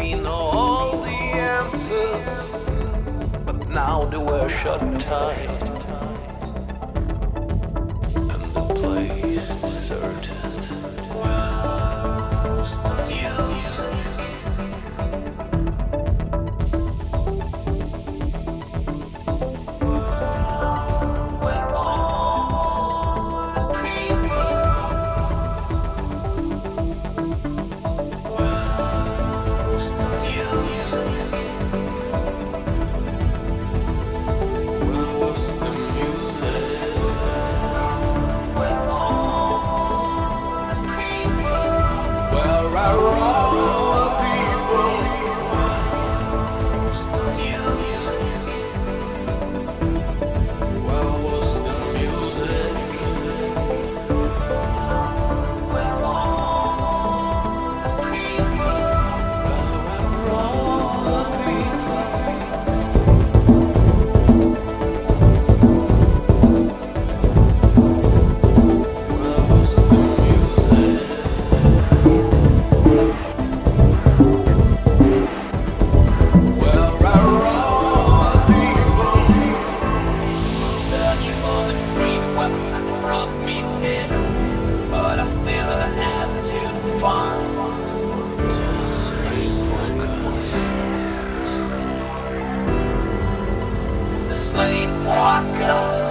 we know all the answers, but now they were shut tight, and the place deserted. Where's the music? Where all the people? Where's the music? Where was the music? Where all the people? Where are all the people? Where's the music? Where was the music? Where all the people? Where are all the people? Where was the music? Where are all the people? Search for the free weapon that brought me here, but I still had to find the sleepwalkers. The sleepwalkers.